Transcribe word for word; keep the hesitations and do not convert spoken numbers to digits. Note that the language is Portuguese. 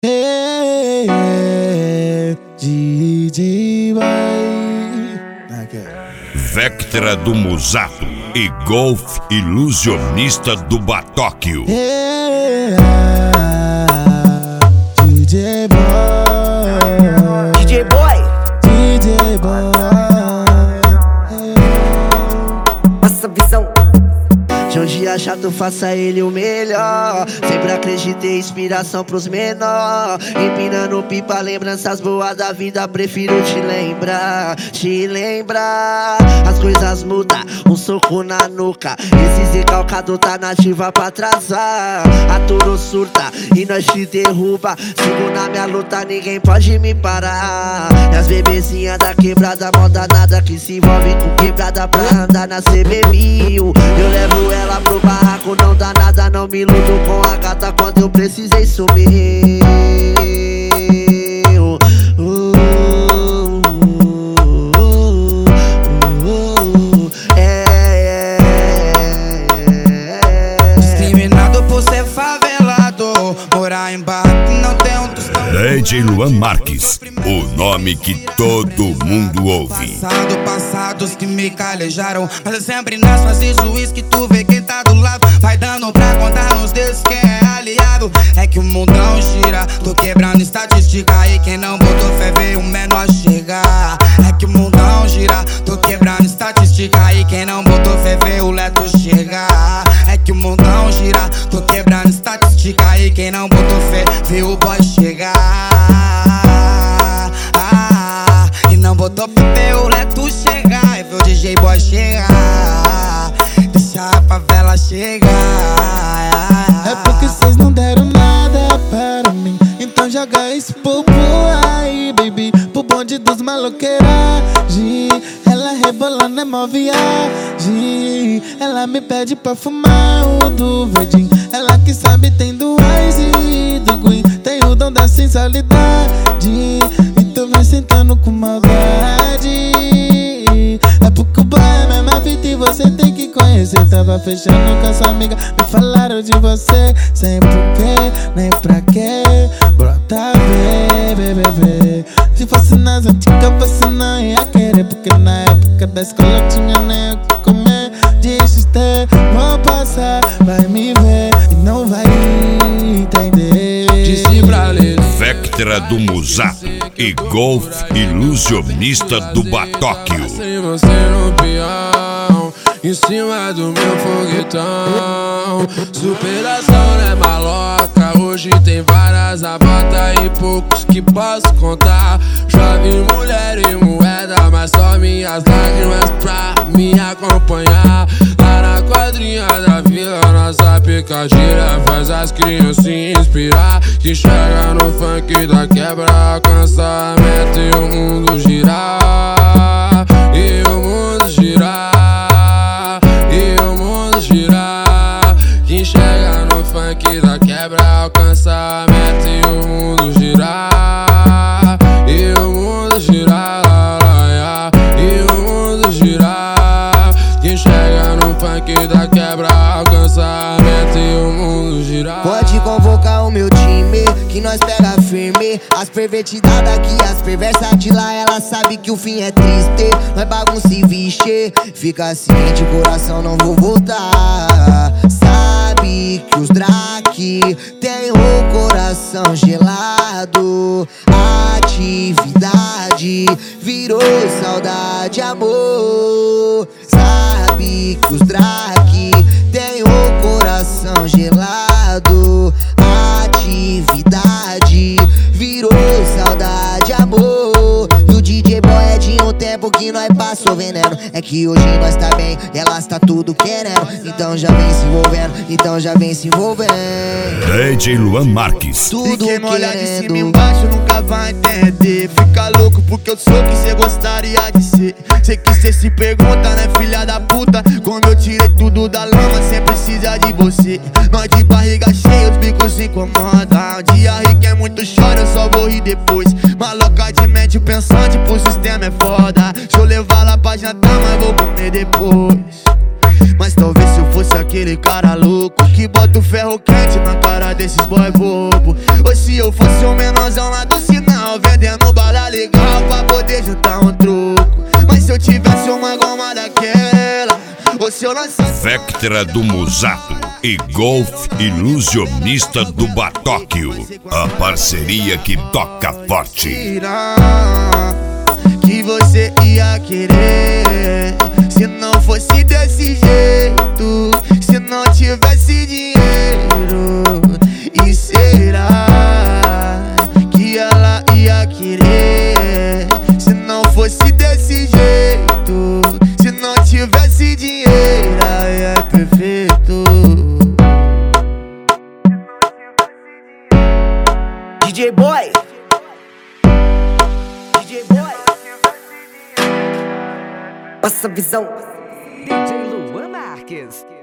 Hey, hey, D J Boy. Vectra do Musato e Golf Ilusionista do Batóquio. Hey, D J Boy. D J Boy. D J Boy. Passa visão. De um dia chato, faça ele o melhor. Sempre acreditei, inspiração pros menor. Empinando pipa, lembranças boas da vida. Prefiro te lembrar, te lembrar. As coisas mudam, um soco na nuca. Esse recalcado tá nativa pra atrasar. A tudo surta e nós te derruba. Sigo na minha luta, ninguém pode me parar. E as bebezinhas da quebrada, moda nada que se envolve com quebrada pra andar na C B mil. Eu levo ela ela pro barraco, não dá nada, não me iludo com a gata quando eu precisei sumir. uh, uh, uh, uh, uh, é, é, é. Discriminado por ser favelado, morar em barraco não tem um tostão. D J Luan Marques, o nome que todo mundo ouve. Passado, passados que me calejaram, mas eu sempre nas fases juiz que tu vê quem tá do lado. Vai dando pra contar nos dedos quem é aliado. É que o mundão gira, tô quebrando estatística. E quem não botou fé vê o menor chegar. É que o mundão gira, tô quebrando estatística. E quem não botou fé vê o leto chegar. É que o mundão gira, tô quebrando estatística. E quem não botou fé vê o boy chegar. Ah, e não botou fé vê o leto chegar. E vê o D J Boy chegar. Deixa a favela chegar. É porque cês não deram nada para mim, então joga esse povo aí, baby, pro bonde dos maloqueiragem. Ela rebolando é mó viagem. Ela me pede pra fumar o do verdinho. Ela que sabe tem do Ice e do Green. Tem o dom da sensualidade. Então vai sentando com maldade. É porque o boy é a mesma fita e você tem que conhecer. Tava fechando com a sua amiga, me falaram de você. Sem porquê, nem pra quê. Brota, bebê, bebê. Se fosse nas antigas você não ia querer, porque na época da escola tinha nem o que comer. Deixa ter, vou passar, vai me ver e não vai entender. Disse pra ler Vectra do Musato e Golf Ilusionista do Batóquio. Sem você no peão, em cima do meu foguetão. Superação é maloca, hoje tem várias abata e poucos que posso contar. Já vi mulher e moeda, mas só minhas lágrimas pra me acompanhar. Lá na quadrinha da vila, nossa picadilha faz as crianças se inspirar. Que chega no funk da quebra, alcança a meta e o mundo girar. E o mundo girar, e o mundo girar. Quem chega no funk da quebra, alcança a meta e o mundo girar. E o mundo girar, e o mundo girar. Quem chega no funk da quebra, alcança a meta e o mundo girar. Pode convocar o meu time, que nós pega firme. As pervertidas daqui, as perversas de lá, ela sabe que o fim é triste. Nós bagunça e vixe, fica ciente, coração não vou voltar. Sabe que os Drake tem o coração gelado. Atividade virou saudade, amor. Sabe que os Drake tem o coração gelado. Atividade virou saudade, amor. E o D J Boy é de um tempo que nós passou veneno. É que hoje nós tá bem e elas tá tudo querendo. Então já vem se envolvendo, então já vem se envolvendo. D J Luan Marques. Tudo e quem me olhar de cima e querendo. embaixo nunca vai entender. Fica louco porque eu sou quem cê gostaria de ser. Sei que cê se pergunta, né, filha da puta? Quando eu tirei tudo da lama, cê precisa de você. Nós de barriga cheia, os bicos se incomodam. Um dia rico é muito choro, eu só vou rir depois. Maloca de mente pensante, pro sistema é foda. Deixa eu levar lá pra jantar, mas vou comer depois. Mas talvez se eu fosse aquele cara louco que bota o ferro quente na cara desses boy bobo. Ou se eu fosse o menorzão lá do sinal, vendendo bala legal pra poder juntar um troco. Mas se eu tivesse uma goma daquela, ou se eu lançasse Vectra do Musato e Golf Ilusionista do Batóquio, a parceria que toca forte. Que você ia querer se não fosse desse jeito, se não tivesse dinheiro. E será que ela ia querer se não fosse desse jeito, se não tivesse dinheiro? Aí é perfeito. D J Boy, D J Boy, passa a visão. D J Luan Marques.